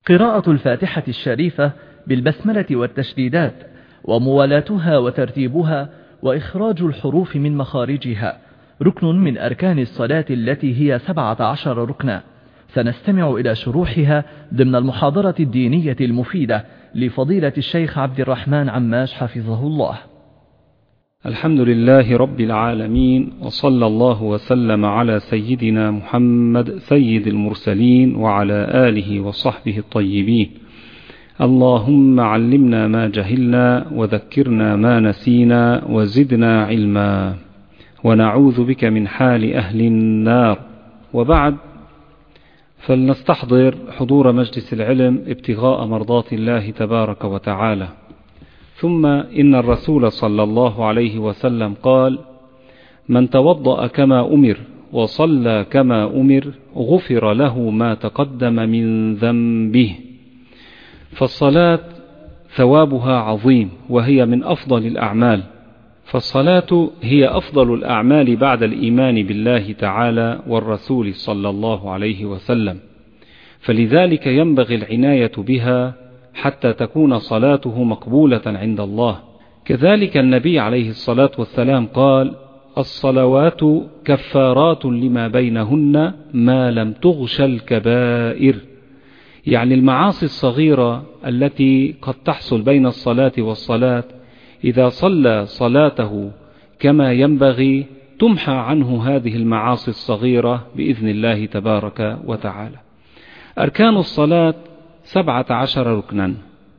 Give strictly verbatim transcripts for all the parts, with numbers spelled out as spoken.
قراءة الفاتحة الشريفة بالبسملة والتشديدات، وموالاتها وترتيبها وإخراج الحروف من مخارجها ركن من أركان الصلاة التي هي سبعة عشر ركنا. سنستمع إلى شروحها ضمن المحاضرة الدينية المفيدة لفضيلة الشيخ عبد الرحمن عماش حفظه الله. الحمد لله رب العالمين، وصلى الله وسلم على سيدنا محمد سيد المرسلين وعلى آله وصحبه الطيبين. اللهم علمنا ما جهلنا وذكرنا ما نسينا وزدنا علما، ونعوذ بك من حال أهل النار. وبعد، فلنستحضر حضور مجلس العلم ابتغاء مرضات الله تبارك وتعالى. ثم إن الرسول صلى الله عليه وسلم قال: من توضأ كما أمر وصلى كما أمر غفر له ما تقدم من ذنبه. فالصلاة ثوابها عظيم، وهي من أفضل الأعمال، فالصلاة هي أفضل الأعمال بعد الإيمان بالله تعالى والرسول صلى الله عليه وسلم، فلذلك ينبغي العناية بها حتى تكون صلاته مقبولة عند الله. كذلك النبي عليه الصلاة والسلام قال: الصلوات كفارات لما بينهن ما لم تغش الكبائر، يعني المعاصي الصغيرة التي قد تحصل بين الصلاة والصلاة، إذا صلى صلاته كما ينبغي تمحى عنه هذه المعاصي الصغيرة بإذن الله تبارك وتعالى. أركان الصلاة سبعة عشر ركنا.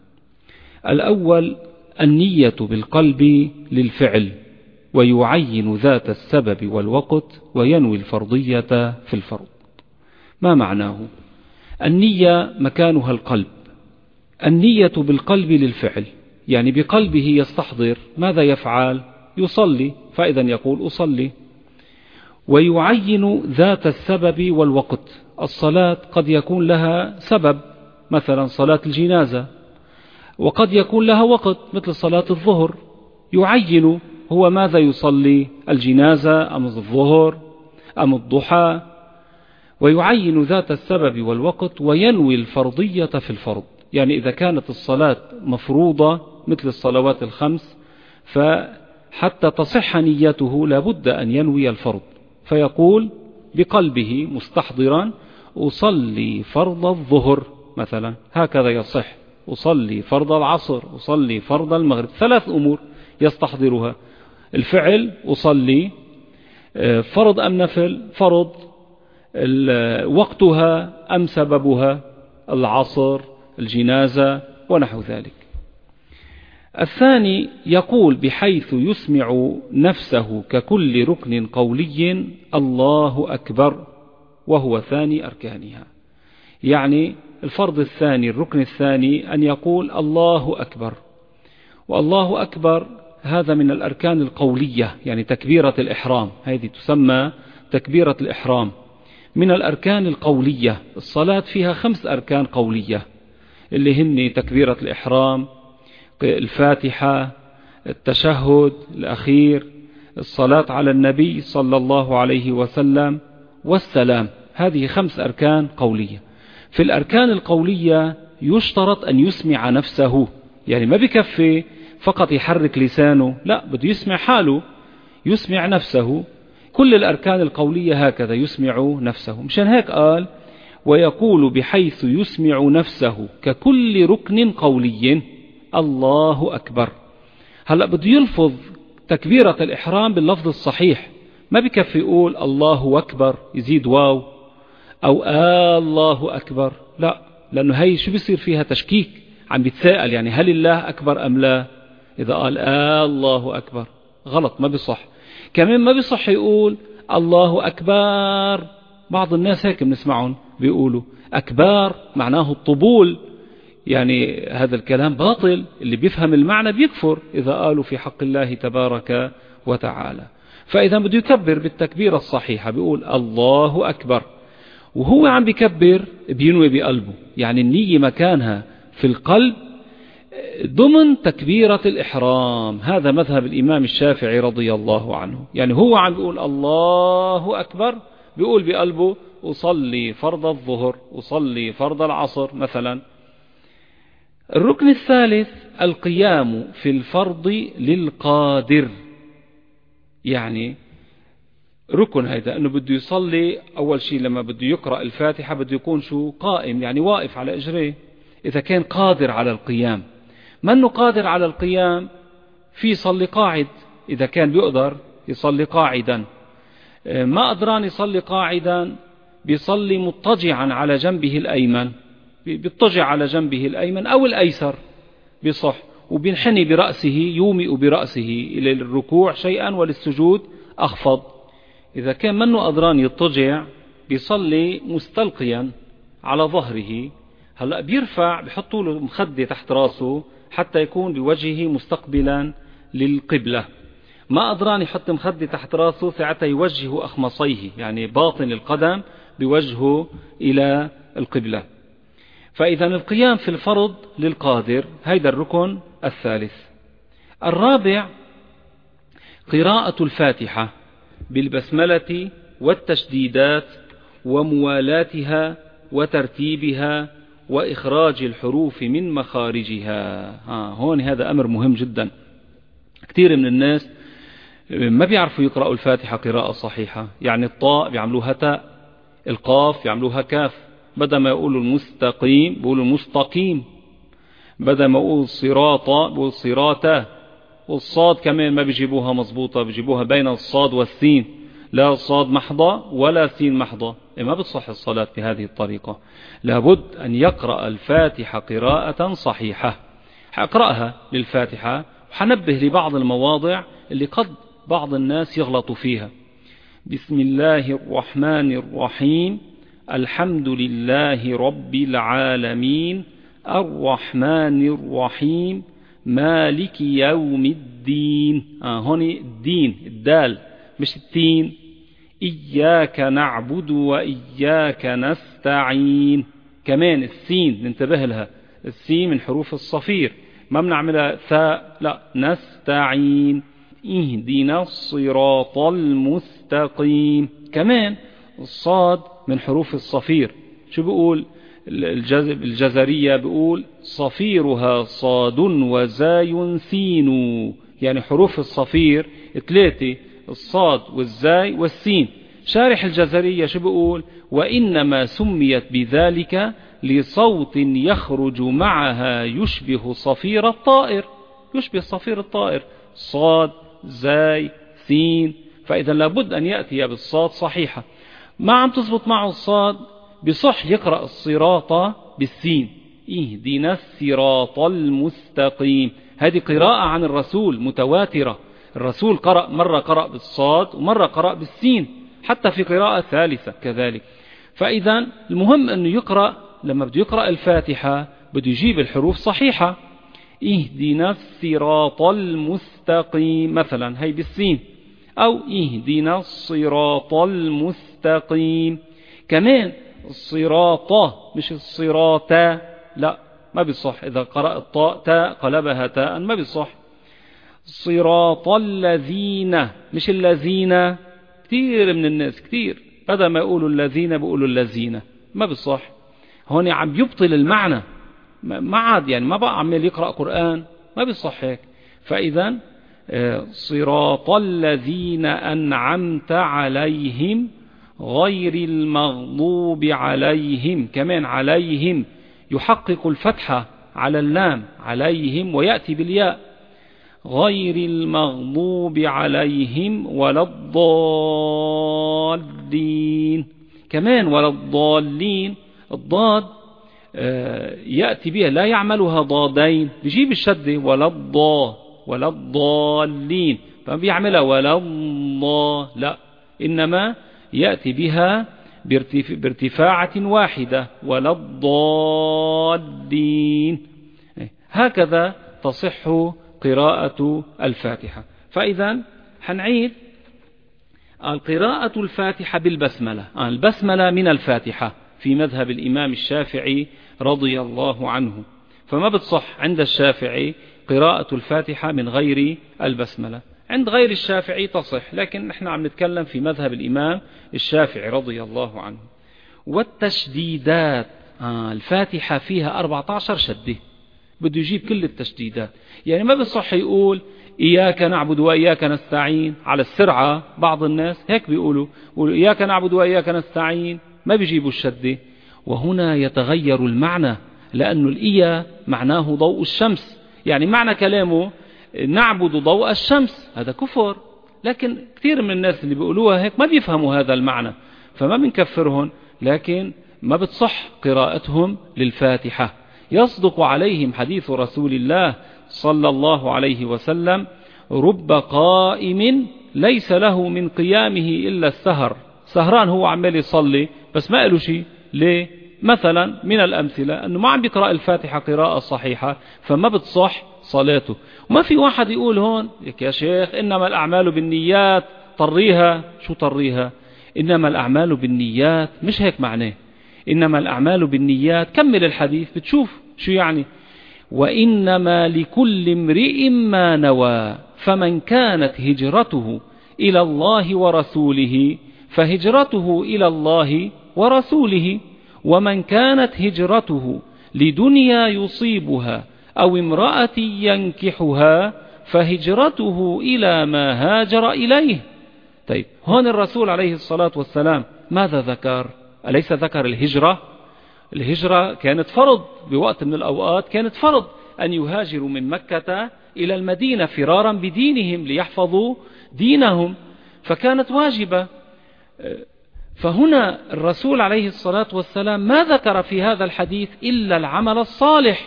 الأول النية بالقلب للفعل، ويعين ذات السبب والوقت، وينوي الفرضية في الفرض. ما معناه؟ النية مكانها القلب. النية بالقلب للفعل، يعني بقلبه يستحضر ماذا يفعل، يصلي، فإذا يقول أصلي. ويعين ذات السبب والوقت. الصلاة قد يكون لها سبب، مثلا صلاة الجنازة، وقد يكون لها وقت مثل صلاة الظهر، يعين هو ماذا يصلي، الجنازة أم الظهر أم الضحى. ويعين ذات السبب والوقت، وينوي الفرضية في الفرض، يعني إذا كانت الصلاة مفروضة مثل الصلوات الخمس، فحتى تصح نيته لابد أن ينوي الفرض، فيقول بقلبه مستحضرا: أصلي فرض الظهر مثلا، هكذا يصح. أصلي فرض العصر، أصلي فرض المغرب، ثلاث أمور يستحضرها: الفعل أصلي، فرض أم نفل، فرض، وقتها أم سببها، العصر، الجنازة، ونحو ذلك. الثاني يقول بحيث يسمع نفسه ككل ركن قولي: الله أكبر، وهو ثاني أركانها. يعني الفرض الثاني، الركن الثاني، أن يقول الله أكبر. والله أكبر هذا من الأركان القولية، يعني تكبيرة الإحرام، هذه تسمى تكبيرة الإحرام، من الأركان القولية. الصلاة فيها خمس أركان قولية، اللي هن تكبيرة الإحرام، الفاتحة، التشهد الأخير، الصلاة على النبي صلى الله عليه وسلم، والسلام. هذه خمس أركان قولية. في الأركان القولية يشترط أن يسمع نفسه، يعني ما بكفي فقط يحرك لسانه، لا، بده يسمع حاله، يسمع نفسه. كل الأركان القولية هكذا يسمع نفسه. مشان هيك قال: ويقول بحيث يسمع نفسه ككل ركن قولي الله أكبر. هلأ بده يلفظ تكبيرة الإحرام باللفظ الصحيح، ما بكفي يقول الله أكبر يزيد واو، أو آه الله أكبر، لا، لأنه هي شو بيصير فيها تشكيك، عم بيتساءل يعني هل الله أكبر أم لا. إذا قال آه الله أكبر غلط، ما بيصح. كمان ما بيصح يقول الله أكبر. بعض الناس هيك بنسمعهم بيقولوا أكبر معناه الطبول، يعني هذا الكلام باطل، اللي بيفهم المعنى بيكفر إذا قالوا في حق الله تبارك وتعالى. فإذا بده يكبر بالتكبير الصحيحة بيقول الله أكبر، وهو عم بيكبر بينوي بقلبه، يعني النية مكانها في القلب ضمن تكبيرة الإحرام. هذا مذهب الإمام الشافعي رضي الله عنه، يعني هو عم بيقول الله أكبر، بيقول بقلبه أصلي فرض الظهر، أصلي فرض العصر مثلا، الركن الثالث القيام في الفرض للقادر. يعني ركن هيدا أنه بده يصلي أول شيء لما بده يقرأ الفاتحة بده يكون شو قائم، يعني واقف على إجريه إذا كان قادر على القيام. منه قادر على القيام في يصلي قاعد إذا كان بيقدر يصلي قاعدا. ما قدران يصلي قاعدا بيصلي مضطجعا على جنبه الأيمن، بيضطجع على جنبه الأيمن أو الأيسر بصح، وبينحني برأسه يومئ برأسه إلى الركوع شيئا وللسجود أخفض. إذا كان منه قدران يضطجع بيصلي مستلقيا على ظهره. هلأ بيرفع بيحطوا له مخدة تحت راسه حتى يكون بوجهه مستقبلا للقبلة. ما قدران يحط مخدة تحت راسه ساعتها يوجه أخمصيه، يعني باطن القدم بوجهه إلى القبلة. فإذا القيام في الفرض للقادر هيدا الركن الثالث. الرابع قراءة الفاتحة بالبسملة والتشديدات وموالاتها وترتيبها وإخراج الحروف من مخارجها. ها هون هذا أمر مهم جدا. كثير من الناس ما بيعرفوا يقرأوا الفاتحة قراءة صحيحة. يعني الطاء بيعملوها تاء، القاف بيعملوها كاف، بدل ما يقولوا المستقيم بيقولوا المستقيم، بدل ما يقولوا الصراطة بيقولوا الصراطة، والصاد كمان ما بيجيبوها مضبوطة، بيجيبوها بين الصاد والسين، لا صاد محضة ولا سين محضة. ما بتصح الصلاة بهذه الطريقة. لابد أن يقرأ الفاتحة قراءة صحيحة. حأقرأها للفاتحة وحنبه لبعض المواضع اللي قد بعض الناس يغلطوا فيها. بسم الله الرحمن الرحيم، الحمد لله رب العالمين، الرحمن الرحيم، مالك يوم الدين. آه هوني الدين الدال مش التين. إياك نعبد وإياك نستعين. كمان السين ننتبه لها، السين من حروف الصفير ما بنعملها ثاء، لا نستعين. اهدنا الصراط المستقيم. كمان الصاد من حروف الصفير. شو بيقول الجزرية؟ بيقول صفيرها صاد وزاي سين. يعني حروف الصفير ثلاثة، الصاد والزاي والسين. شارح الجزرية شو بيقول؟ وإنما سميت بذلك لصوت يخرج معها يشبه صفير الطائر، يشبه صفير الطائر، صاد زاي سين. فإذا لابد أن يأتي بالصاد صحيحة. ما عم تزبط معه الصاد بصح يقرأ الصراط بالسين، اهدنا الصراط المستقيم. هذه قراءة عن الرسول متواترة. الرسول قرأ مرة قرأ بالصاد ومرة قرأ بالسين، حتى في قراءة ثالثة كذلك. فإذا المهم أنه يقرأ، لما بده يقرأ الفاتحة بده يجيب الحروف صحيحة. اهدنا الصراط المستقيم مثلا هي بالسين، أو اهدنا الصراط المستقيم. كمان الصراط مش الصراطة، لا ما بيصح. إذا قرأ الطاء تاء قلبها تاء ما بيصح. صراط الذين مش الذين. كثير من الناس كثير بدل ما يقولوا الذين بيقولوا الذين، ما بيصح. هون عم يبطل المعنى، ما عاد يعني ما بقى عمال يقرأ قرآن، ما بيصح هيك. فإذا صراط الذين أنعمت عليهم غير المغضوب عليهم. كمان عليهم يحقق الفتحة على اللام عليهم ويأتي بالياء، غير المغضوب عليهم ولا الضالين. كمان ولا الضالين، الضاد يأتي بها لا يعملها ضادين، بيجيب الشدة ولا الضا ولا الضالين، فبيعملها ولا الضا، لا إنما يأتي بها بارتفاعة واحدة ولا الضالين. هكذا تصح قراءة الفاتحة. فإذا حنعيد القراءة الفاتحة بالبسملة. البسملة من الفاتحة في مذهب الإمام الشافعي رضي الله عنه، فما بتصح عند الشافعي قراءة الفاتحة من غير البسملة. عند غير الشافعي تصح، لكن نحن عم نتكلم في مذهب الإمام الشافعي رضي الله عنه. والتشديدات، آه الفاتحة فيها أربعة عشر شدة، بده يجيب كل التشديدات. يعني ما بصح يقول إياك نعبد وإياك نستعين على السرعة، بعض الناس هيك بيقولوا يقولوا إياك نعبد وإياك نستعين، ما بيجيبوا الشدة. وهنا يتغير المعنى، لأن الإيا معناه ضوء الشمس، يعني معنى كلامه نعبد ضوء الشمس، هذا كفر. لكن كثير من الناس اللي بيقولوها هيك ما بيفهموا هذا المعنى، فما بنكفرهم، لكن ما بتصح قراءتهم للفاتحة. يصدق عليهم حديث رسول الله صلى الله عليه وسلم: رب قائم ليس له من قيامه إلا السهر. سهران هو عمال يصلي بس ما قالوا شيء. ليه؟ مثلا من الأمثلة أنه ما عم بيقرأ الفاتحة قراءة صحيحة، فما بتصح صلاته. وما في واحد يقول هون يا شيخ إنما الأعمال بالنيات، طريها. شو طريها؟ إنما الأعمال بالنيات مش هيك معناه. إنما الأعمال بالنيات، كمل الحديث بتشوف شو يعني: وإنما لكل امرئ ما نوى، فمن كانت هجرته إلى الله ورسوله فهجرته إلى الله ورسوله، ومن كانت هجرته لدنيا يصيبها أو امرأة ينكحها فهجرته إلى ما هاجر إليه. طيب هون الرسول عليه الصلاة والسلام ماذا ذكر؟ أليس ذكر الهجرة؟ الهجرة كانت فرض بوقت من الأوقات، كانت فرض أن يهاجروا من مكة إلى المدينة فرارا بدينهم ليحفظوا دينهم، فكانت واجبة. فهنا الرسول عليه الصلاة والسلام ما ذكر في هذا الحديث إلا العمل الصالح.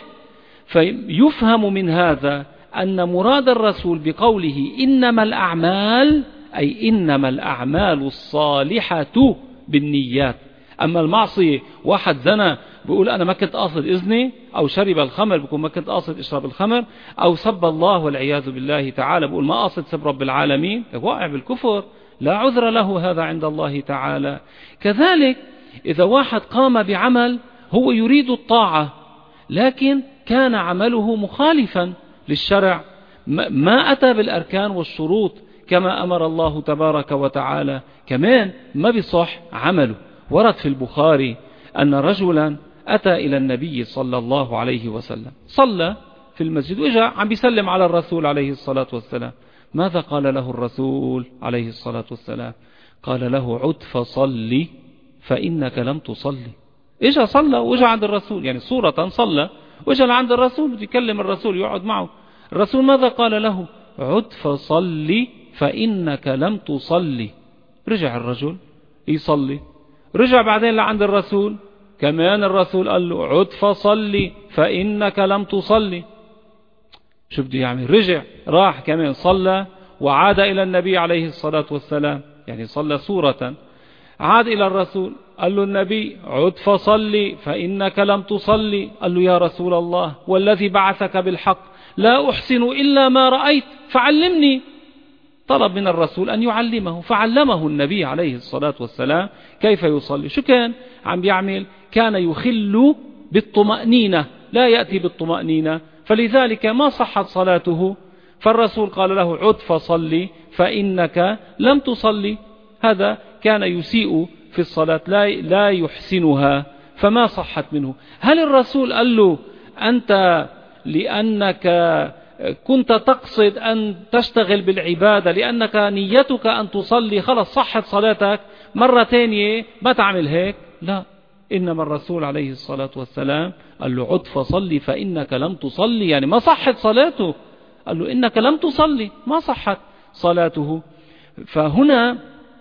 فيفهم من هذا أن مراد الرسول بقوله إنما الأعمال أي إنما الأعمال الصالحة بالنيات. أما المعصية، واحد زنى بيقول أنا ما كنت قاصد إذني، أو شرب الخمر بيقول ما كنت قاصد إشرب الخمر، أو سب الله والعياذ بالله تعالى بيقول ما قاصد سب رب العالمين، واقع بالكفر لا عذر له هذا عند الله تعالى. كذلك إذا واحد قام بعمل هو يريد الطاعة لكن كان عمله مخالفا للشرع، ما أتى بالأركان والشروط كما أمر الله تبارك وتعالى، كمان ما بصح عمله. ورد في البخاري أن رجلا أتى إلى النبي صلى الله عليه وسلم، صلى في المسجد وإجا عم بيسلم على الرسول عليه الصلاة والسلام. ماذا قال له الرسول عليه الصلاة والسلام؟ قال له عد فصلي فإنك لم تصلي. إجا صلى وإجا عند الرسول، يعني صورة صلى وإجا عند الرسول يكلم الرسول يقعد معه. الرسول ماذا قال له؟ عد فصلي فإنك لم تصلي. رجع الرجل يصلي، رجع بعدين لعند الرسول كمان الرسول قال له عد فصلي فإنك لم تصلي. شو بده يعمل؟ رجع راح كمان صلى وعاد إلى النبي عليه الصلاة والسلام، يعني صلى سورة. عاد إلى الرسول قال له النبي عد فصلي فإنك لم تصلي. قال له يا رسول الله والذي بعثك بالحق لا أحسن إلا ما رأيت فعلمني. طلب من الرسول أن يعلمه، فعلمه النبي عليه الصلاة والسلام كيف يصلي. شو كان عم بيعمل؟ كان يخل بالطمأنينة، لا يأتي بالطمأنينة، فلذلك ما صحت صلاته. فالرسول قال له عد فصلي فإنك لم تصلي. هذا كان يسيء في الصلاة، لا لا يحسنها، فما صحت منه. هل الرسول قال له أنت لأنك كنت تقصد أن تشتغل بالعبادة لأنك نيتك أن تصلي خلص صحت صلاتك مرة تانية ما تعمل هيك؟ لا، إنما الرسول عليه الصلاة والسلام قال له عد فصلي فإنك لم تصلي، يعني ما صحت صلاته. قال له إنك لم تصلي، ما صحت صلاته. فهنا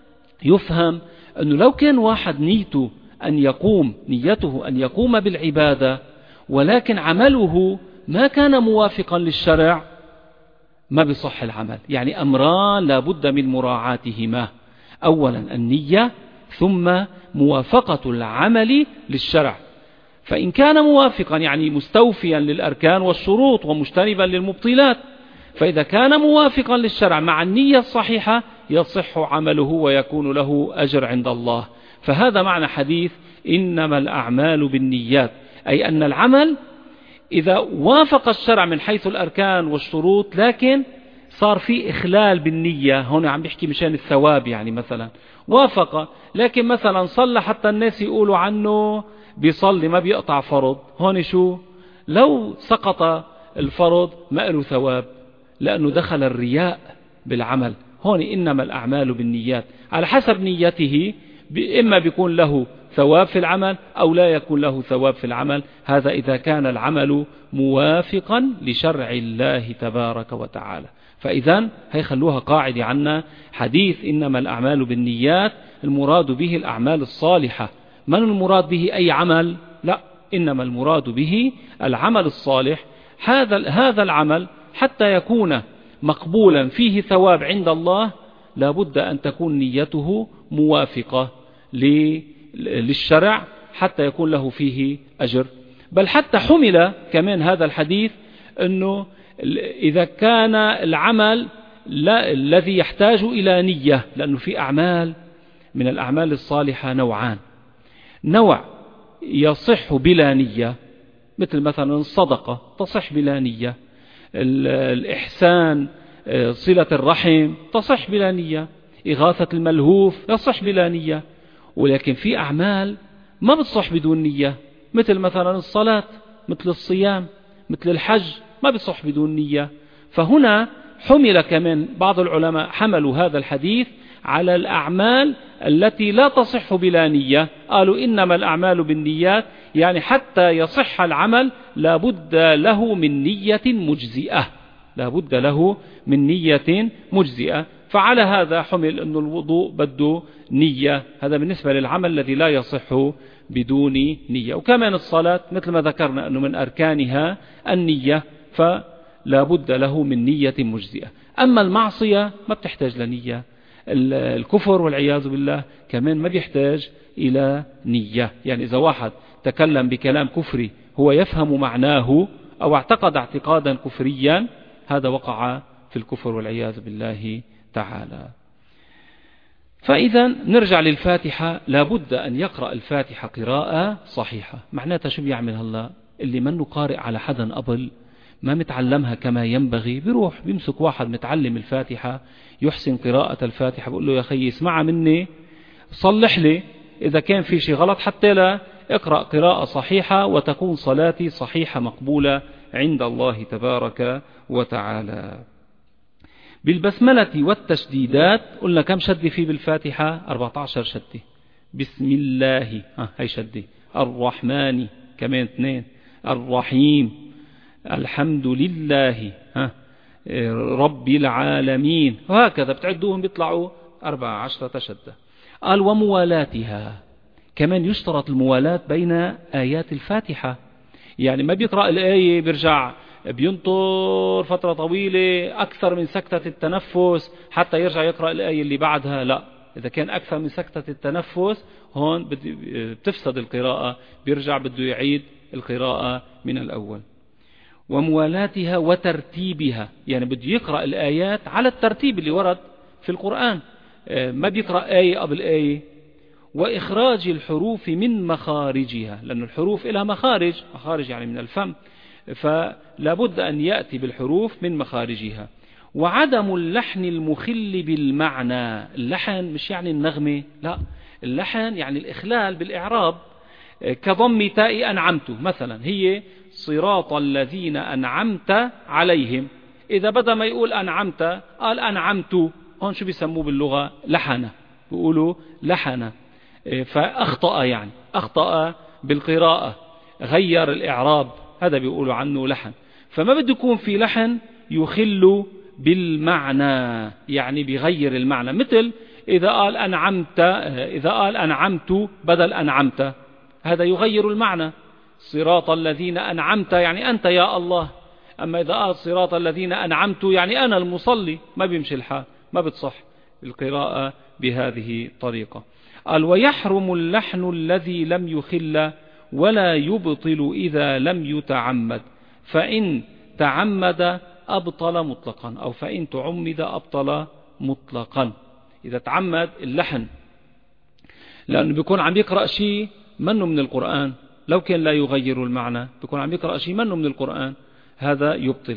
يفهم أنه لو كان واحد نيته أن يقوم نيته أن يقوم بالعبادة ولكن عمله ما كان موافقا للشرع ما بصح العمل. يعني أمران لا بد من مراعاتهما: أولا النية، ثم موافقة العمل للشرع. فإن كان موافقا يعني مستوفيا للأركان والشروط ومجتنبا للمبطلات، فإذا كان موافقا للشرع مع النية الصحيحة يصح عمله ويكون له أجر عند الله. فهذا معنى حديث إنما الأعمال بالنيات، أي أن العمل إذا وافق الشرع من حيث الأركان والشروط لكن صار في إخلال بالنية، هنا عم بيحكي مشان الثواب، يعني مثلا وافق لكن مثلا صلى حتى الناس يقولوا عنه بيصلي ما بيقطع فرض، هون شو لو سقط الفرض ما له ثواب، لأنه دخل الرياء بالعمل. هون إنما الأعمال بالنيات، على حسب نيته إما بيكون له ثواب في العمل أو لا يكون له ثواب في العمل. هذا إذا كان العمل موافقا لشرع الله تبارك وتعالى. فإذا هيخلوها قاعدة عنا، حديث إنما الأعمال بالنيات المراد به الأعمال الصالحة، من المراد به أي عمل؟ لا، إنما المراد به العمل الصالح. هذا هذا العمل حتى يكون مقبولا فيه ثواب عند الله لابد أن تكون نيته موافقة للشرع حتى يكون له فيه أجر. بل حتى حمل كمان هذا الحديث أنه إذا كان العمل الذي يحتاج إلى نية، لأنه في أعمال من الأعمال الصالحة نوعان، نوع يصح بلا نية، مثل مثلا الصدقة تصح بلا نية، الإحسان صلة الرحم تصح بلا نية، إغاثة الملهوف يصح بلا نية. ولكن في أعمال ما بتصح بدون نية، مثل مثلا الصلاة، مثل الصيام، مثل الحج، ما بتصح بدون نية. فهنا حمل كمان بعض العلماء حملوا هذا الحديث على الأعمال التي لا تصح بلا نية، قالوا إنما الأعمال بالنيات، يعني حتى يصح العمل لابد له من نية مجزئة، لابد له من نية مجزئة. فعلى هذا حمل أن الوضوء بده نية، هذا بالنسبة للعمل الذي لا يصح بدون نية. وكمان الصلاة مثل ما ذكرنا أنه من أركانها النية، فلا بد له من نية مجزئة. أما المعصية ما بتحتاج لنية، الكفر والعياذ بالله كمان ما بيحتاج إلى نية. يعني إذا واحد تكلم بكلام كفري هو يفهم معناه أو اعتقد اعتقادا كفريا، هذا وقع في الكفر والعياذ بالله تعالى. فإذا نرجع للفاتحة، لابد أن يقرأ الفاتحة قراءة صحيحة. معناتها شو بيعمل هلا؟ اللي منه قارئ على حدا قبل، ما متعلمها كما ينبغي، بيروح بيمسك واحد متعلم الفاتحة يحسن قراءة الفاتحة، بقول له يا أخي اسمعها مني، صلح لي إذا كان في شيء غلط حتى لا اقرأ قراءة صحيحة وتكون صلاتي صحيحة مقبولة عند الله تبارك وتعالى. بالبسملة والتشديدات قلنا كم شد فيه بالفاتحة؟ أربعة عشر شدة. بسم الله ها هي شدة، الرحمن كمان اثنين، الرحيم، الحمد لله ها رب العالمين، وهكذا بتعدوهم بيطلعوا أربعة عشرة شدة. قال وموالاتها، كمان يشترط الموالاة بين آيات الفاتحة، يعني ما بيقرأ الآية بيرجع بينطر فترة طويلة أكثر من سكتة التنفس حتى يرجع يقرأ الآية اللي بعدها، لا، إذا كان أكثر من سكتة التنفس هون بتفسد القراءة، بيرجع بده يعيد القراءة من الأول. وموالاتها وترتيبها، يعني بده يقرأ الآيات على الترتيب اللي ورد في القرآن، ما بيقرأ آية قبل آية. وإخراج الحروف من مخارجها، لأن الحروف لها مخارج، مخارج يعني من الفم، فلا بد أن يأتي بالحروف من مخارجها. وعدم اللحن المخل بالمعنى، اللحن مش يعني النغمة، لا، اللحن يعني الإخلال بالإعراب، كضم تاء أنعمت مثلا، هي صراط الذين أنعمت عليهم، إذا بدأ ما يقول أنعمت قال أنعمت، هون شو بيسموه باللغة؟ لحنة، بيقولوا لحنة، فأخطأ، يعني أخطأ بالقراءة، غير الإعراب، هذا بيقولوا عنه لحن. فما بده يكون في لحن يخل بالمعنى، يعني بيغير المعنى، مثل إذا قال أنعمت، إذا قال أنعمت بدل أنعمت، هذا يغير المعنى. صراط الذين أنعمت يعني أنت يا الله، أما إذا قال صراط الذين أنعمت يعني أنا المصلي، ما بيمشي الحال، ما بتصح القراءة بهذه الطريقة. قال ويحرم اللحن الذي لم يخل ولا يبطل إذا لم يتعمد، فإن تعمد أبطل مطلقا، أو فإن تعمد أبطل مطلقا. إذا تعمد اللحن لأنه بيكون عم يقرأ شيء منه من القرآن، لو كان لا يغير المعنى بيكون عم يقرأ شيء منه من القرآن، هذا يبطل.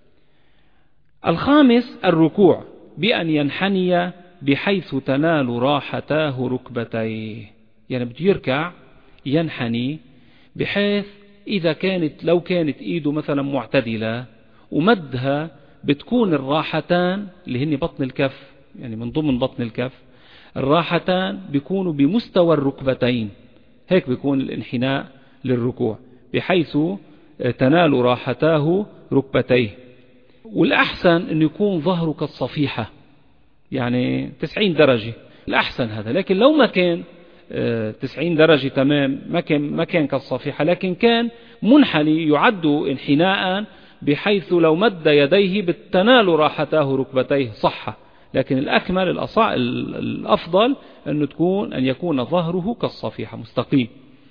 الخامس الركوع بأن ينحني بحيث تنال راحتاه ركبتيه، يعني بده يركع ينحني بحيث إذا كانت لو كانت إيده مثلا معتدلة ومدها بتكون الراحتان اللي هن بطن الكف، يعني من ضمن بطن الكف الراحتان بيكونوا بمستوى الركبتين، هيك بيكون الانحناء للركوع بحيث تنال راحتاه ركبتيه. والأحسن أن يكون ظهره كالصفيحة، يعني تسعين درجة الأحسن هذا. لكن لو ما كان تسعين درجة تمام، ما كان ما كان كالصفيحة، لكن كان منحني يعد انحناء بحيث لو مد يديه بتنال راحتاه ركبتيه صحة. لكن الأكمل الأصع الأفضل أن تكون أن يكون ظهره كالصفيحة مستقيم.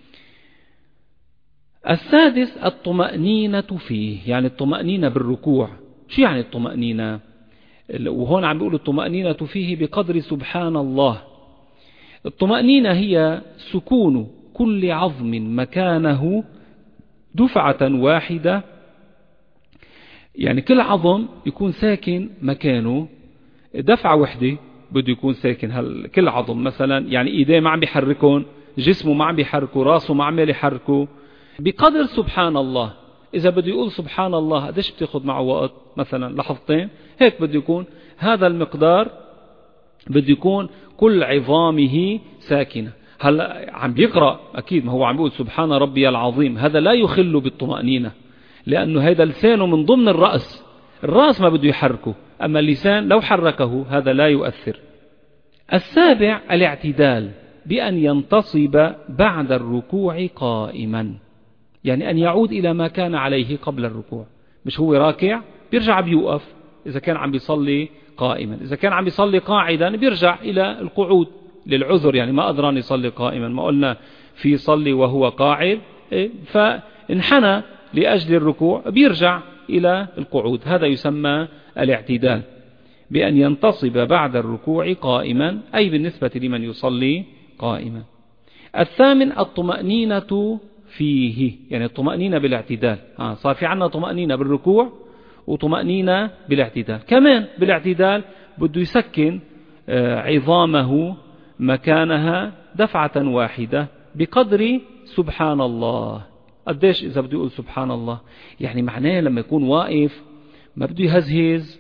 السادس الطمأنينة فيه، يعني الطمأنينة بالركوع. شو يعني الطمأنينة؟ وهون عم بيقول الطمأنينة فيه بقدر سبحان الله. الطمأنينة هي سكون كل عظم مكانه دفعة واحدة، يعني كل عظم يكون ساكن مكانه دفعة واحدة، بده يكون ساكن هل كل عظم. مثلا يعني ايديه ما عم بيحركون، جسمه ما عم بيحركه، راسه ما عم يحركه، بقدر سبحان الله. إذا بده يقول سبحان الله قديش بتاخذ معه وقت؟ مثلا لحظتين، هيك بده يكون هذا المقدار، بده يكون كل عظامه ساكنة. هلا عم بيقرأ أكيد، ما هو عم بيقول سبحان ربي العظيم، هذا لا يخل بالطمأنينة، لأنه هذا لسانه من ضمن الرأس، الرأس ما بده يحركه، أما اللسان لو حركه هذا لا يؤثر. السابع الاعتدال، بأن ينتصب بعد الركوع قائما، يعني أن يعود إلى ما كان عليه قبل الركوع. مش هو راكع بيرجع بيوقف إذا كان عم بيصلي قائما، إذا كان عم بيصلي قاعدا بيرجع إلى القعود للعذر، يعني ما أدران يصلي قائما، ما قلنا في يصلي وهو قاعد، فانحنى لأجل الركوع بيرجع إلى القعود. هذا يسمى الاعتدال، بأن ينتصب بعد الركوع قائما، أي بالنسبة لمن يصلي قائما. الثامن الطمأنينة فيه، يعني الطمأنينة بالاعتدال. آه صار في عنا طمأنينة بالركوع وطمأنينة بالاعتدال. كمان بالاعتدال بده يسكن آه عظامه مكانها دفعة واحدة بقدر سبحان الله. قديش إذا بده يقول سبحان الله؟ يعني معناه لما يكون واقف ما بده يهزهز.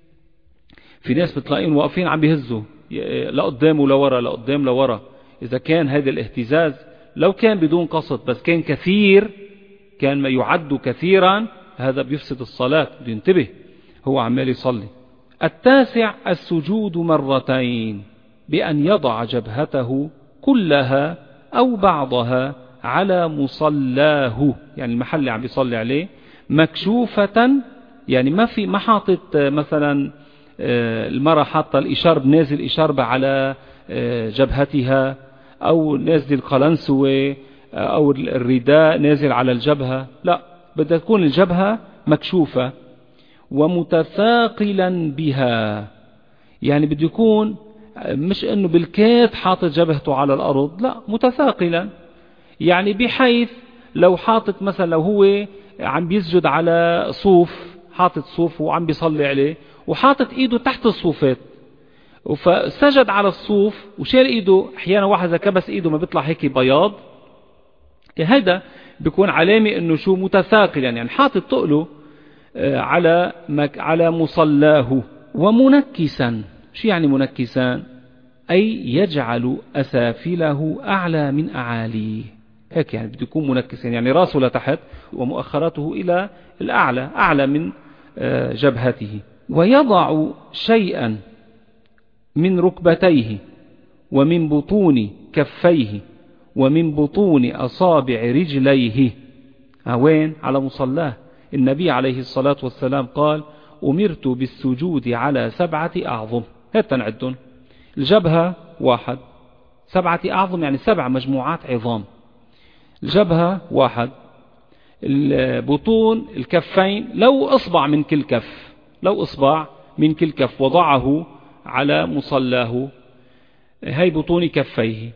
في ناس بتلاقين واقفين عم بيهزوا لقدام ولورا لقدام لورا. إذا كان هذا الاهتزاز لو كان بدون قصد بس كان كثير، كان ما يعد كثيرا، هذا بيفسد الصلاة، بده ينتبه هو عمال يصلي. التاسع السجود مرتين، بأن يضع جبهته كلها أو بعضها على مصلاه، يعني المحل اللي عم بيصلي عليه مكشوفة، يعني ما في ما حاطط مثلا المرأة حاطة الإشارب نازل إشاربة على جبهتها، أو نازل القلنسوة أو الرداء نازل على الجبهة، لا، بدها تكون الجبهة مكشوفة ومتثاقلا بها، يعني بده يكون مش أنه بالكاد حاطط جبهته على الأرض، لا، متثاقلا، يعني بحيث لو حاطط مثلا لو هو عم بيسجد على صوف، حاطط صوف وعم بيصلي عليه وحاطط ايده تحت الصوفات، فسجد على الصوف وشال ايده، احيانا واحد اذا كبس ايده ما بيطلع هيك بياض، هذا بيكون علامة انه شو متثاقل، يعني حاطط تقله على على مصلاه. ومنكسا، شو يعني منكسا؟ اي يجعل اسافله اعلى من اعاليه، هيك يعني بده يكون منكسا، يعني راسه لتحت ومؤخراته الى الاعلى، اعلى من جبهته. ويضع شيئا من ركبتيه ومن بطون كفيه ومن بطون أصابع رجليه. وين؟ على مصلاه. النبي عليه الصلاة والسلام قال أمرت بالسجود على سبعة أعظم، هات نعدهم. الجبهة واحد، سبعة أعظم يعني سبع مجموعات عظام. الجبهة واحد، البطون الكفين لو أصبع من كل كف، لو أصبع من كل كف وضعه على مصلاه، هاي بطون كفيه.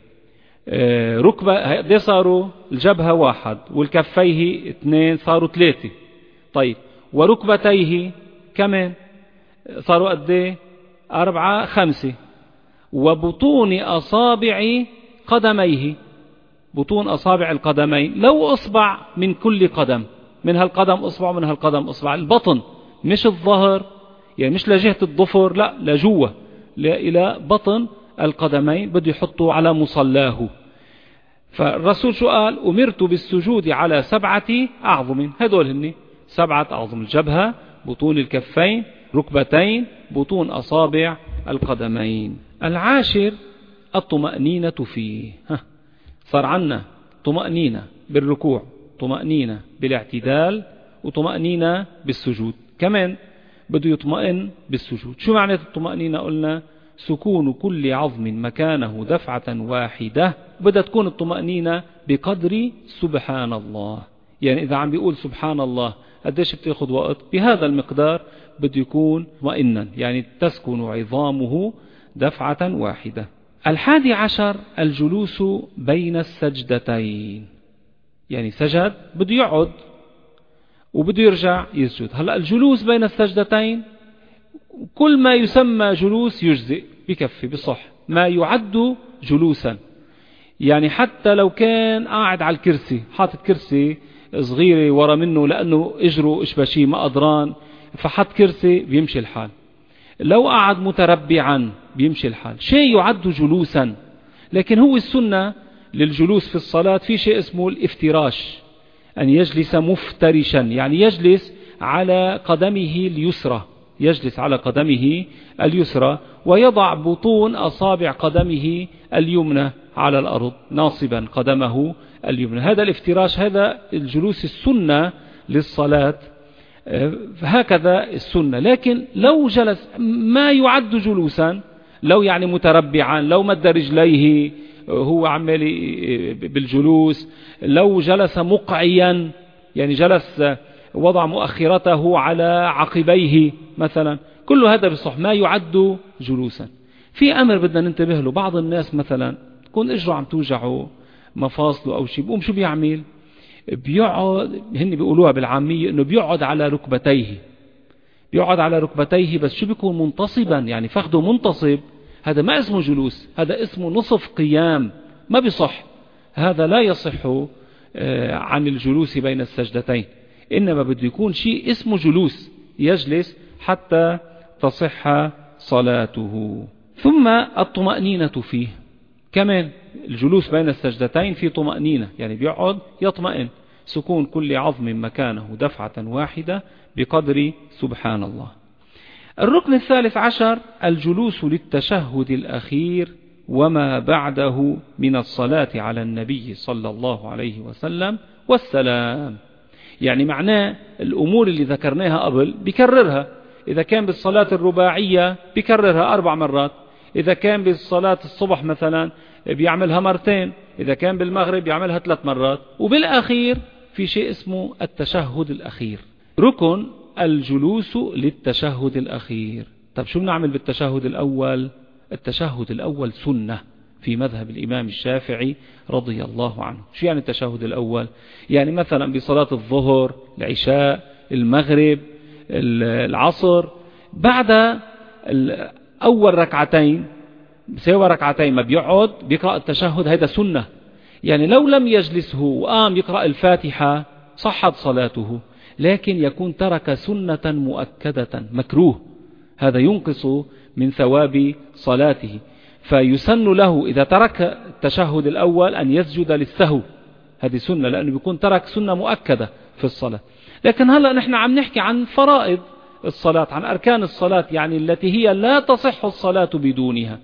ركبة دي صاروا الجبهة واحد والكفيه اثنين صاروا ثلاثة. طيب وركبتيه كمان صاروا قد أربعة خمسة. وبطون أصابع قدميه، بطون أصابع القدمين، لو أصبع من كل قدم، من هالقدم أصبع ومن هالقدم أصبع، البطن مش الظهر، يعني مش لجهة الضفر، لا لجوه إلى بطن القدمين بده يحطوا على مصلاه. فالرسول شو قال؟ أمرت بالسجود على سبعة أعظم، هدول هن سبعة أعظم: الجبهة، بطون الكفين، ركبتين، بطون أصابع القدمين. العاشر الطمأنينة فيه. صار عنا طمأنينة بالركوع، طمأنينة بالاعتدال، وطمأنينة بالسجود. كمان بده يطمئن بالسجود. شو معنى الطمأنينة؟ قلنا سكون كل عظم مكانه دفعة واحدة. بدها تكون الطمأنينة بقدر سبحان الله، يعني إذا عم بيقول سبحان الله قديش بتاخد وقت؟ بهذا المقدار بده يكون مطمئنا، يعني تسكن عظامه دفعة واحدة. الحادي عشر الجلوس بين السجدتين، يعني سجد بده يقعد وبده يرجع يسجد. هلأ الجلوس بين السجدتين كل ما يسمى جلوس يجزئ، بكفي بصح، ما يعد جلوسا. يعني حتى لو كان قاعد على الكرسي، حاطط كرسي صغيرة ورا منه لأنه اجره اشبشي ما قدران، فحط كرسي بيمشي الحال. لو قعد متربعا بيمشي الحال، شيء يعد جلوسا. لكن هو السنة للجلوس في الصلاة في شيء اسمه الافتراش، أن يجلس مفترشا، يعني يجلس على قدمه اليسرى، يجلس على قدمه اليسرى ويضع بطون أصابع قدمه اليمنى على الأرض ناصبا قدمه اليمنى. هذا الافتراش، هذا الجلوس السنة للصلاة، هكذا السنة. لكن لو جلس ما يعد جلوسا، لو يعني متربعا، لو مد رجليه هو عمال بالجلوس، لو جلس مقعيا، يعني جلس وضع مؤخرته على عقبيه مثلا، كل هذا بصح ما يعد جلوسا. في أمر بدنا ننتبه له. بعض الناس مثلا تكون اجره عم توجعه، مفاصله أو شيء، بقوم شو بيعمل؟ بيقعد، هن بيقولوها بالعامية انه بيقعد على ركبتيه، بيقعد على ركبتيه، بس شو بيكون؟ منتصبا، يعني فخده منتصب. هذا ما اسمه جلوس، هذا اسمه نصف قيام، ما بيصح. هذا لا يصح عن الجلوس بين السجدتين، إنما بده يكون شيء اسمه جلوس، يجلس حتى تصح صلاته. ثم الطمأنينة فيه، كمان الجلوس بين السجدتين في طمأنينة، يعني بيقعد يطمئن، سكون كل عظم مكانه دفعة واحدة بقدر سبحان الله. الركن الثالث عشر الجلوس للتشهد الأخير وما بعده من الصلاة على النبي صلى الله عليه وسلم والسلام. يعني معناه الأمور اللي ذكرناها قبل بيكررها. إذا كان بالصلاة الرباعية بيكررها أربع مرات، إذا كان بالصلاة الصبح مثلا بيعملها مرتين، إذا كان بالمغرب بيعملها ثلاث مرات. وبالأخير في شيء اسمه التشهد الأخير، ركن الجلوس للتشهد الأخير. طب شو بنعمل بالتشهد الأول؟ التشهد الأول سنة في مذهب الإمام الشافعي رضي الله عنه. شو يعني التشهد الأول؟ يعني مثلا بصلاة الظهر، العشاء، المغرب، العصر، بعد أول ركعتين بسوى ركعتين ما بيقعد بيقرأ التشهد، هذا سنة. يعني لو لم يجلسه وقام يقرأ الفاتحة صحت صلاته، لكن يكون ترك سنة مؤكدة مكروه، هذا ينقص من ثواب صلاته. فيسن له إذا ترك التشهد الأول أن يسجد للسهو، هذه سنة، لأنه بيكون ترك سنة مؤكدة في الصلاة. لكن هلأ نحن عم نحكي عن فرائض الصلاة، عن أركان الصلاة، يعني التي هي لا تصح الصلاة بدونها.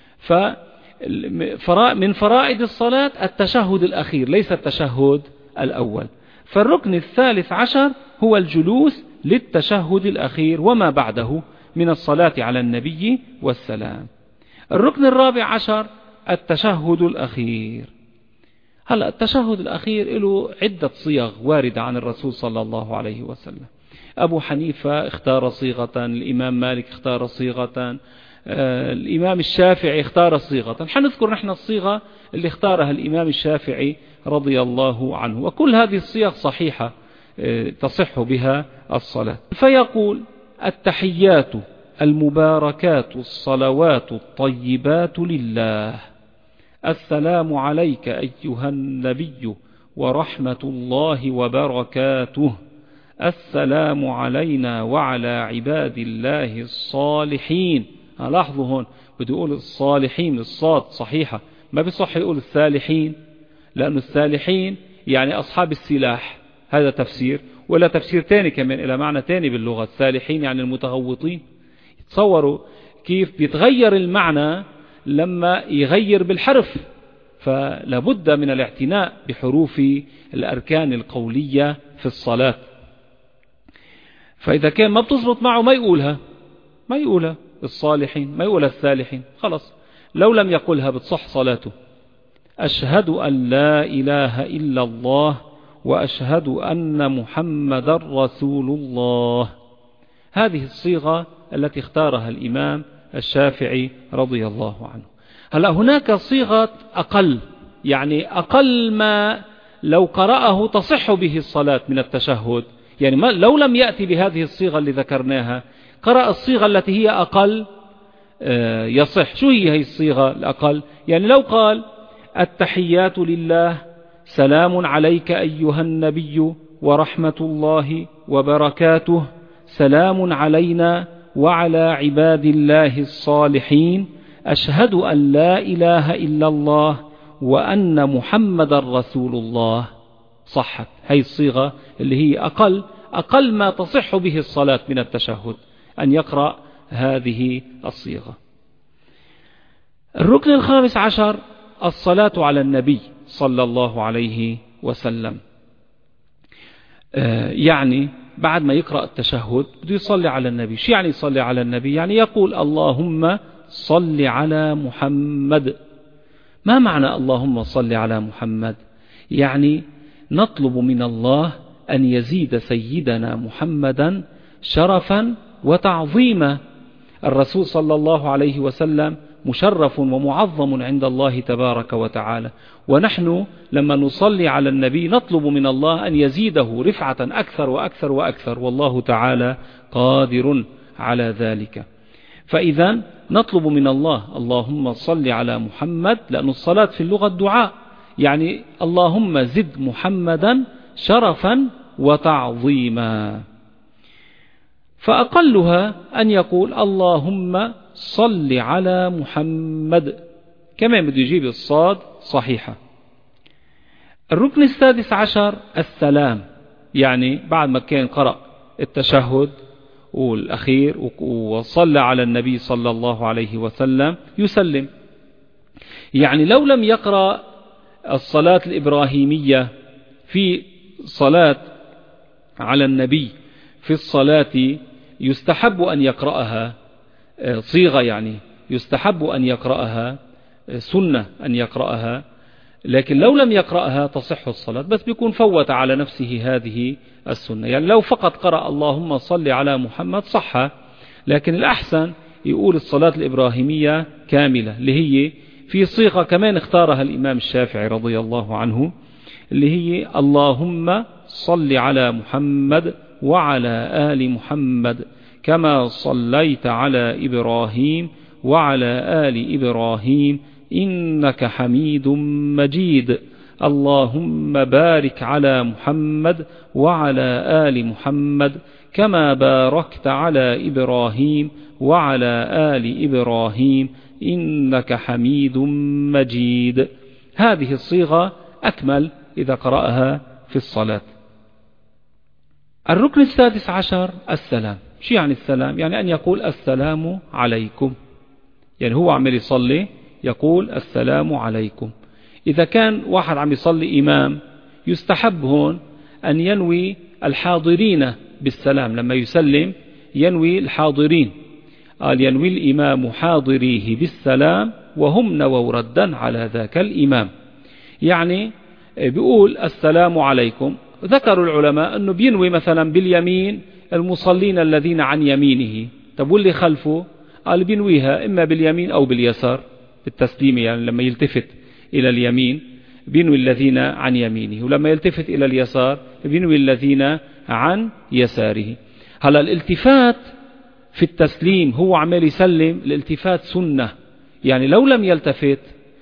فمن فرائض الصلاة التشهد الأخير، ليس التشهد الأول. فالركن الثالث عشر هو الجلوس للتشهد الأخير وما بعده من الصلاة على النبي والسلام. الركن الرابع عشر التشهد الأخير. هلأ التشهد الأخير له عدة صيغ واردة عن الرسول صلى الله عليه وسلم. أبو حنيفة اختار صيغة، الإمام مالك اختار صيغة، آه الإمام الشافعي اختار صيغة. حنذكر نحن الصيغة اللي اختارها الإمام الشافعي رضي الله عنه، وكل هذه الصيغ صحيحة آه تصح بها الصلاة. فيقول التحيات المباركات الصلوات الطيبات لله السلام عليك أيها النبي ورحمة الله وبركاته. السلام علينا وعلى عباد الله الصالحين. لاحظوا هون بده يقول الصالحين، الصاد صحيحة، ما بيصح يقول الصالحين، لأن الصالحين يعني أصحاب السلاح، هذا تفسير. ولا تفسير تاني كمان إلى معنى تاني باللغة، الصالحين يعني المتغوطين. تصوروا كيف بيتغير المعنى لما يغير بالحرف، فلابد من الاعتناء بحروف الأركان القولية في الصلاة. فإذا كان ما بتزبط معه ما يقولها، ما يقولها الصالحين، ما يقولها الصالحين، خلص لو لم يقولها بتصح صلاته. أشهد أن لا إله إلا الله وأشهد أن محمد رسول الله. هذه الصيغة التي اختارها الإمام الشافعي رضي الله عنه. هلا هناك صيغة أقل، يعني أقل ما لو قرأه تصح به الصلاة من التشهد، يعني ما لو لم يأتي بهذه الصيغة اللي ذكرناها، قرأ الصيغة التي هي أقل يصح. شو هي هي الصيغة الأقل؟ يعني لو قال التحيات لله، سلام عليك أيها النبي ورحمة الله وبركاته، سلام علينا وعلى عباد الله الصالحين، أشهد أن لا إله إلا الله وأن محمد رسول الله، صحت. هي الصيغة اللي هي أقل أقل ما تصح به الصلاة من التشهد، أن يقرأ هذه الصيغة. الركن الخامس عشر الصلاة على النبي صلى الله عليه وسلم. آه يعني بعد ما يقرأ التشهد بده يصلي على النبي. شو يعني يصلي على النبي؟ يعني يقول اللهم صل على محمد. ما معنى اللهم صل على محمد؟ يعني نطلب من الله أن يزيد سيدنا محمدا شرفا وتعظيما. الرسول صلى الله عليه وسلم مشرف ومعظم عند الله تبارك وتعالى، ونحن لما نصلي على النبي نطلب من الله أن يزيده رفعة أكثر وأكثر وأكثر، والله تعالى قادر على ذلك. فإذا نطلب من الله اللهم صل على محمد، لأن الصلاة في اللغة الدعاء، يعني اللهم زد محمدا شرفا وتعظيما. فأقلها أن يقول اللهم صل على محمد، كمان بده يجيب الصاد صحيحة. الركن السادس عشر السلام، يعني بعد ما كان قرأ التشهد والأخير وصلى على النبي صلى الله عليه وسلم يسلم. يعني لو لم يقرأ الصلاة الإبراهيمية في صلاة على النبي في الصلاة يستحب أن يقرأها صيغة، يعني يستحب أن يقرأها سنة أن يقرأها، لكن لو لم يقرأها تصح الصلاة، بس بيكون فوت على نفسه هذه السنة. يعني لو فقط قرأ اللهم صل على محمد صح، لكن الأحسن يقول الصلاة الإبراهيمية كاملة، اللي هي في صيغة كمان اختارها الإمام الشافعي رضي الله عنه، اللي هي اللهم صل على محمد وعلى آل محمد كما صليت على إبراهيم وعلى آل إبراهيم إنك حميد مجيد، اللهم بارك على محمد وعلى آل محمد كما باركت على إبراهيم وعلى آل إبراهيم إنك حميد مجيد. هذه الصيغة أكمل إذا قرأها في الصلاة. الركن السادس عشر السلام. شو يعني السلام؟ يعني أن يقول السلام عليكم، يعني هو عم يصلي يقول السلام عليكم. إذا كان واحد عم يصلي إمام يستحب هون أن ينوي الحاضرين بالسلام، لما يسلم ينوي الحاضرين، قال ينوي الإمام حاضريه بالسلام وهم نووا ردا على ذاك الإمام. يعني بيقول السلام عليكم. ذكروا العلماء أنه بينوي مثلا باليمين المصلين الذين عن يمينه، طب واللي خلفه؟ قال بينويها إما باليمين أو باليسار بالتسليم، يعني لما يلتفت إلى اليمين بينوي الذين عن يمينه، ولما يلتفت إلى اليسار بينوي الذين عن يساره. هلا الالتفات في التسليم هو عمال يسلم، الالتفات سنة، يعني لو لم يلتفت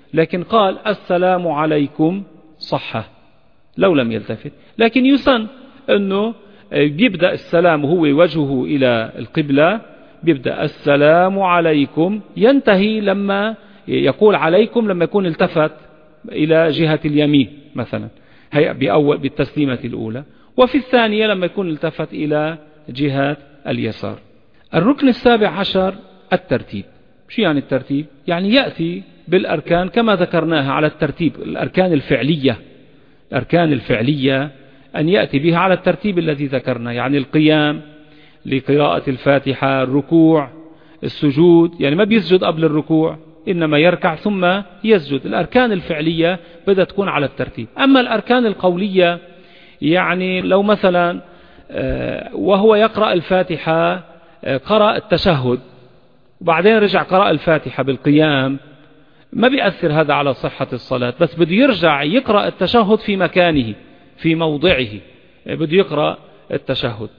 لكن قال السلام عليكم صحة لو لم يلتفت. لكن يسن أنه بيبدأ السلام وهو وجهه إلى القبلة، بيبدأ السلام عليكم، ينتهي لما يقول عليكم لما يكون التفت إلى جهة اليمين مثلا، هي بأول بالتسليمة الأولى، وفي الثانية لما يكون التفت إلى جهة اليسار. الركن السابع عشر الترتيب. شو يعني الترتيب؟ يعني يأتي بالأركان كما ذكرناها على الترتيب، الأركان الفعلية، الأركان الفعلية أن يأتي بها على الترتيب الذي ذكرنا، يعني القيام لقراءة الفاتحة، الركوع، السجود، يعني ما بيسجد قبل الركوع إنما يركع ثم يسجد. الأركان الفعلية بدها تكون على الترتيب. أما الأركان القولية يعني لو مثلا وهو يقرأ الفاتحة قرأ التشهد وبعدين رجع قرأ الفاتحة بالقيام، ما بيأثر هذا على صحة الصلاة، بس بده يرجع يقرأ التشهد في مكانه في موضعه، بده يقرأ التشهد.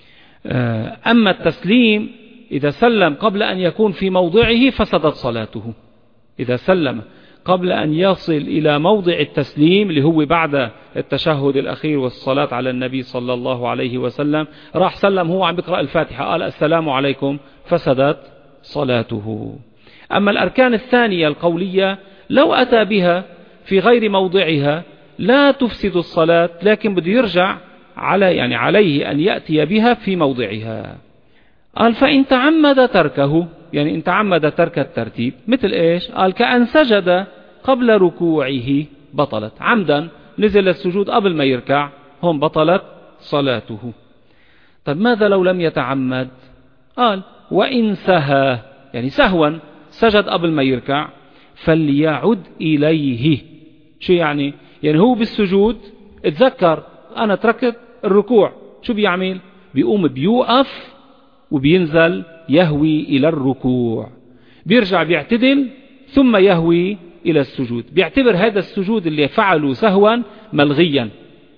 أما التسليم إذا سلم قبل أن يكون في موضعه فسدت صلاته. إذا سلم قبل أن يصل إلى موضع التسليم اللي هو بعد التشهد الأخير والصلاة على النبي صلى الله عليه وسلم، راح سلم هو عم بيقرأ الفاتحة قال السلام عليكم، فسدت صلاته. أما الأركان الثانية القولية لو أتى بها في غير موضعها لا تفسد الصلاة، لكن بده يرجع على يعني عليه أن يأتي بها في موضعها. قال فإن تعمد تركه، يعني إن تعمد ترك الترتيب مثل إيش؟ قال كأن سجد قبل ركوعه بطلت، عمدا نزل السجود قبل ما يركع، هم بطلت صلاته. طيب ماذا لو لم يتعمد؟ قال وإن سهى، يعني سهوا سجد قبل ما يركع، فليعد إليه. شو يعني؟ يعني هو بالسجود اتذكر أنا تركت الركوع، شو بيعمل؟ بيقوم بيوقف وبينزل يهوي إلى الركوع، بيرجع بيعتدل ثم يهوي إلى السجود، بيعتبر هذا السجود اللي فعله سهوا ملغيا،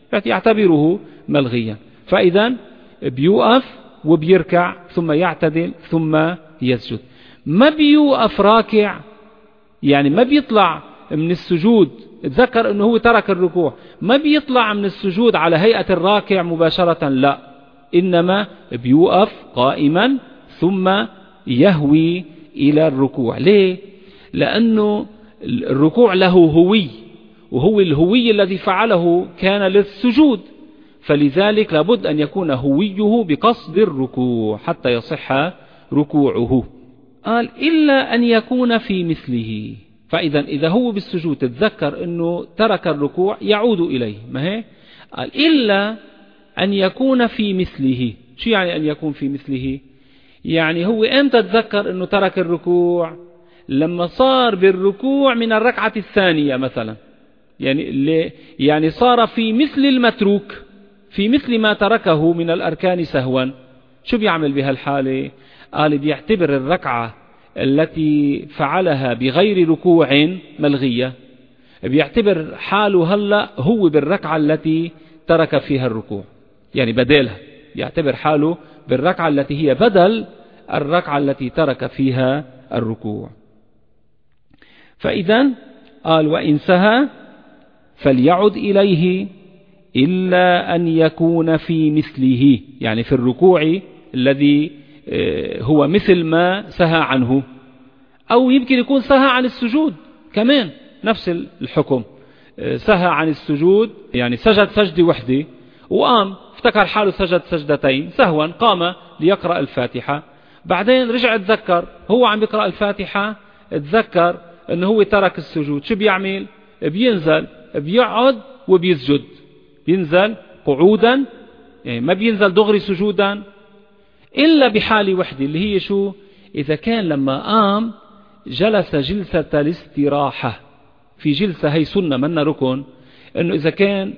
يعتبره ملغيا. فإذا بيوقف وبيركع ثم يعتدل ثم يسجد، ما بيوقف راكع، يعني ما بيطلع من السجود، تذكر أنه هو ترك الركوع، ما بيطلع من السجود على هيئة الراكع مباشرة، لا، إنما بيوقف قائما ثم يهوي إلى الركوع. ليه؟ لأنه الركوع له هوي، وهو الهوي الذي فعله كان للسجود، فلذلك لابد أن يكون هويه بقصد الركوع حتى يصح ركوعه. قال إلا أن يكون في مثله، فإذا إذا هو بالسجود تتذكر أنه ترك الركوع يعود إليه، ما هي؟ قال إلا أن يكون في مثله. شو يعني أن يكون في مثله؟ يعني هو أمتى تذكر أنه ترك الركوع؟ لما صار بالركوع من الركعة الثانية مثلا، يعني يعني صار في مثل المتروك، في مثل ما تركه من الأركان سهوا. شو بيعمل بهالحالة؟ قال بيعتبر الركعة التي فعلها بغير ركوع ملغية، بيعتبر حاله هلأ هو بالركعة التي ترك فيها الركوع، يعني بدلها، يعتبر حاله بالركعة التي هي بدل الركعة التي ترك فيها الركوع. فإذا قال وإن سهى فليعد إليه إلا أن يكون في مثله، يعني في الركوع الذي هو مثل ما سهى عنه، أو يمكن يكون سهى عن السجود كمان نفس الحكم، سهى عن السجود يعني سجد سجدة وحدة وقام افتكر حاله سجد سجدتين سهوا، قام ليقرأ الفاتحة، بعدين رجع تذكر هو عم يقرأ الفاتحة تذكر انه هو ترك السجود، شو بيعمل؟ بينزل بيقعد وبيسجد، بينزل قعودا، يعني ما بينزل دغري سجودا إلا بحالة وحدة اللي هي شو؟ إذا كان لما قام جلس جلسة الاستراحة، في جلسة هي سنة منا ركن، أنه إذا كان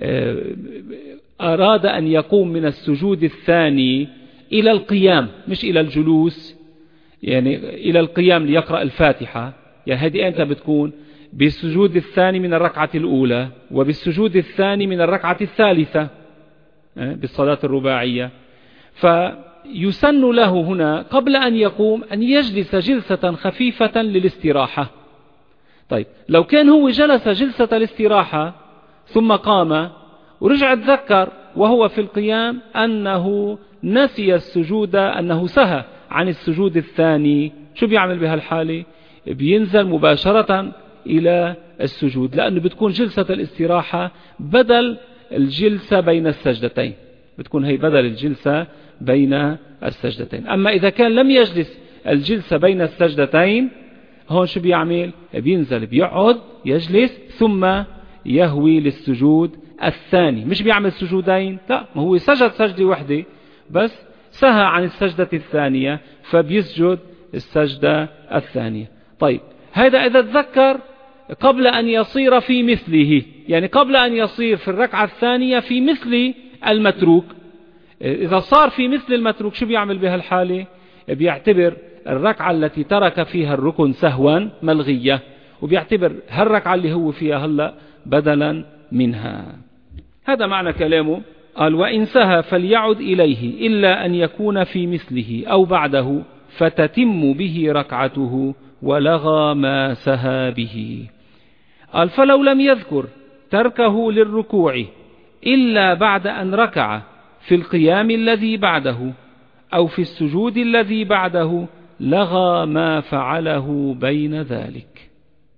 أراد أن يقوم من السجود الثاني إلى القيام مش إلى الجلوس، يعني إلى القيام ليقرأ الفاتحة، يعني هذه أنت بتكون بالسجود الثاني من الركعة الأولى وبالسجود الثاني من الركعة الثالثة بالصلاة الرباعية، فيسن له هنا قبل أن يقوم أن يجلس جلسة خفيفة للاستراحة. طيب لو كان هو جلس جلسة الاستراحة ثم قام ورجع تذكر وهو في القيام أنه نسي السجود، أنه سهى عن السجود الثاني، شو بيعمل بهالحالة؟ بينزل مباشرة إلى السجود، لأنه بتكون جلسة الاستراحة بدل الجلسة بين السجدتين، بتكون هي بدل الجلسة بين السجدتين. أما إذا كان لم يجلس الجلسة بين السجدتين، هون شو بيعمل؟ بينزل بيقعد يجلس ثم يهوي للسجود الثاني، مش بيعمل سجودين، لا، ما هو سجد سجدة واحدة بس سهى عن السجدة الثانية فبيسجد السجدة الثانية. طيب هذا إذا تذكر قبل أن يصير في مثله، يعني قبل أن يصير في الركعة الثانية في مثل المتروك. إذا صار في مثل المتروك شو بيعمل بهالحالة؟ بيعتبر الركعة التي ترك فيها الركن سهوا ملغية، وبيعتبر هالركعة اللي هو فيها هلأ بدلا منها. هذا معنى كلامه. قال وإن سهى فليعد إليه إلا أن يكون في مثله أو بعده فتتم به ركعته ولغى ما سهى به. قال فلو لم يذكر تركه للركوع إلا بعد أن ركع في القيام الذي بعده أو في السجود الذي بعده لغى ما فعله بين ذلك.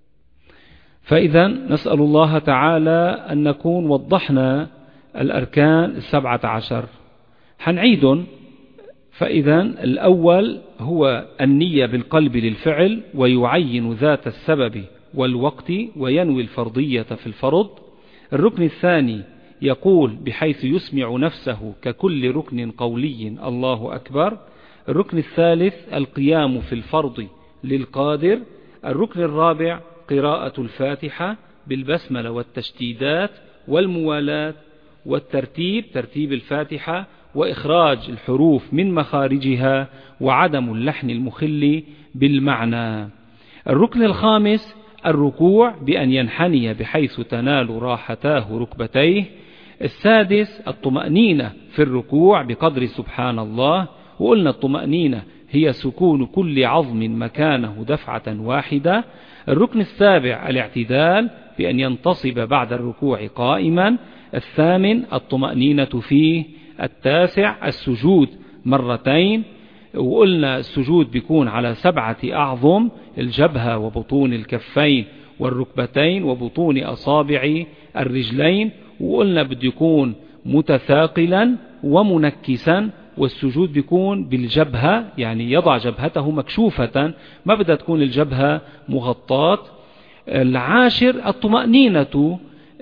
فإذا نسأل الله تعالى أن نكون وضحنا الأركان السبعة عشر. حنعيد. فإذا الأول هو النية بالقلب للفعل ويعين ذات السبب والوقت وينوي الفرضية في الفرض. الركن الثاني يقول بحيث يسمع نفسه ككل ركن قولي الله أكبر. الركن الثالث القيام في الفرض للقادر. الركن الرابع قراءة الفاتحة بالبسملة والتشديدات والموالاة والترتيب، ترتيب الفاتحة وإخراج الحروف من مخارجها وعدم اللحن المخل بالمعنى. الركن الخامس الركوع بأن ينحني بحيث تنال راحتاه ركبتيه. السادس الطمأنينة في الركوع بقدر سبحان الله، وقلنا الطمأنينة هي سكون كل عظم مكانه دفعة واحدة. الركن السابع الاعتدال بأن ينتصب بعد الركوع قائما. الثامن الطمأنينة فيه. التاسع السجود مرتين، وقلنا السجود بيكون على سبعة أعظم: الجبهة وبطون الكفين والركبتين وبطون أصابع الرجلين، وقلنا بده يكون متثاقلا ومنكسا، والسجود بيكون بالجبهة، يعني يضع جبهته مكشوفة، ما بدها تكون الجبهة مغطاة. العاشر الطمأنينة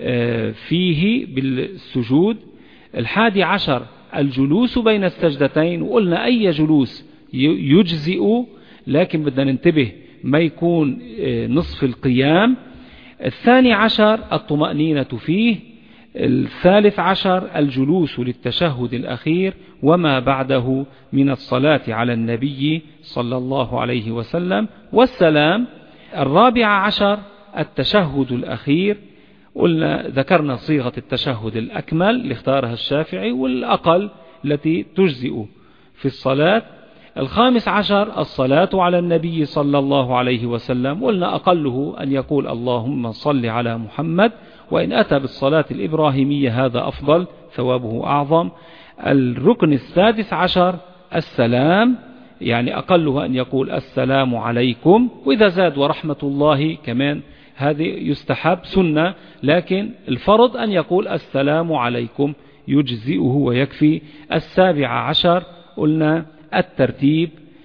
فيه بالسجود. الحادي عشر الجلوس بين السجدتين، وقلنا أي جلوس يجزئ، لكن بدنا ننتبه ما يكون نصف القيام. الثاني عشر الطمأنينة فيه. الثالث عشر الجلوس للتشهد الأخير وما بعده من الصلاة على النبي صلى الله عليه وسلم والسلام. الرابع عشر التشهد الأخير، قلنا ذكرنا صيغة التشهد الأكمل اللي اختارها الشافعي والأقل التي تجزئ في الصلاة. الخامس عشر الصلاة على النبي صلى الله عليه وسلم، قلنا أقله أن يقول اللهم صل على محمد، وإن أتى بالصلاة الإبراهيمية هذا أفضل، ثوابه أعظم. الركن السادس عشر السلام، يعني أقله أن يقول السلام عليكم، وإذا زاد ورحمة الله كمان هذه يستحب سنة، لكن الفرض أن يقول السلام عليكم يجزئه ويكفي. السابع عشر قلنا الترتيب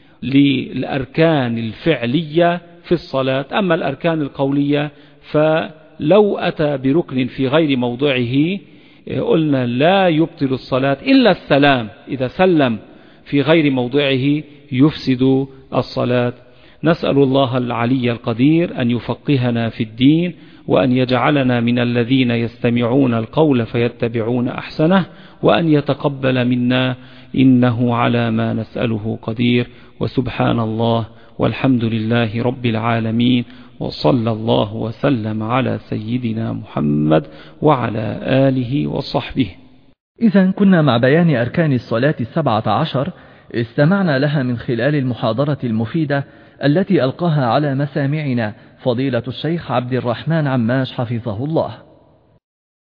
للأركان الفعلية في الصلاة. أما الأركان القولية فلو أتى بركن في غير موضعه قلنا لا يبطل الصلاة إلا السلام، إذا سلم في غير موضعه يفسد الصلاة. نسأل الله العلي القدير أن يفقهنا في الدين، وأن يجعلنا من الذين يستمعون القول فيتبعون أحسنه، وأن يتقبل منا إنه على ما نسأله قدير. وسبحان الله والحمد لله رب العالمين، وصلى الله وسلم على سيدنا محمد وعلى آله وصحبه. إذن كنا مع بيان أركان الصلاة السبعة عشر، استمعنا لها من خلال المحاضرة المفيدة التي ألقاها على مسامعنا فضيلة الشيخ عبد الرحمن عماش حفظه الله.